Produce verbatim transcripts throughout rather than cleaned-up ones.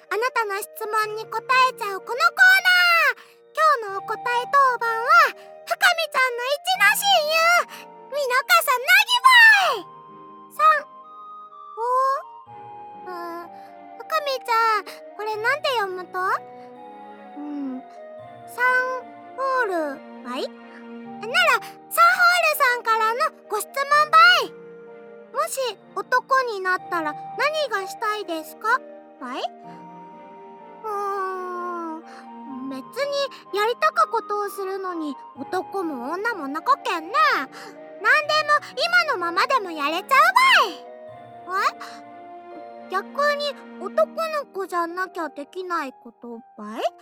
あなたの質問に答えちゃうこのコーナー。今日のお答え当番は深見ちゃんの一の親友ミノカサナギバイさん。おー、うーん、深見ちゃん、これなんて読むと？うん、サンホールバイ？なら、サンホールさんからのご質問バイ。もし男になったら何がしたいですかバイ？うーん、別にやりたかことをするのに男も女もなかけんね。なんでも今のままでもやれちゃうばい。え？逆に男の子じゃなきゃできないことばい？あ、それなら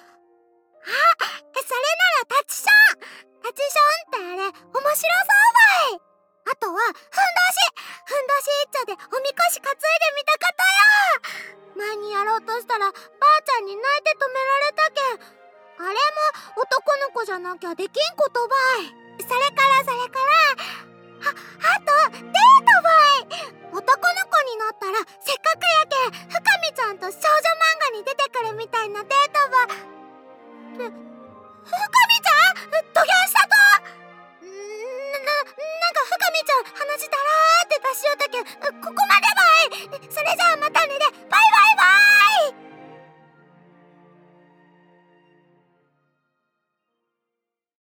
タチションタチションってあれ面白そうばい。あとはふんどしふんどし一丁でおみこし担いでみたかったよ。前にやろうとしたらばあちゃんに泣いて止められたけん。あれも男の子じゃなきゃできんことばい。それからそれからあ、あとデートばい。男の子になったらせっかくやけん深見ちゃんと少女漫画に出てくるみたいなデートば。って深見ちゃんどぎゃんしたと？んーな、なんか深見ちゃん話したらーって出しよった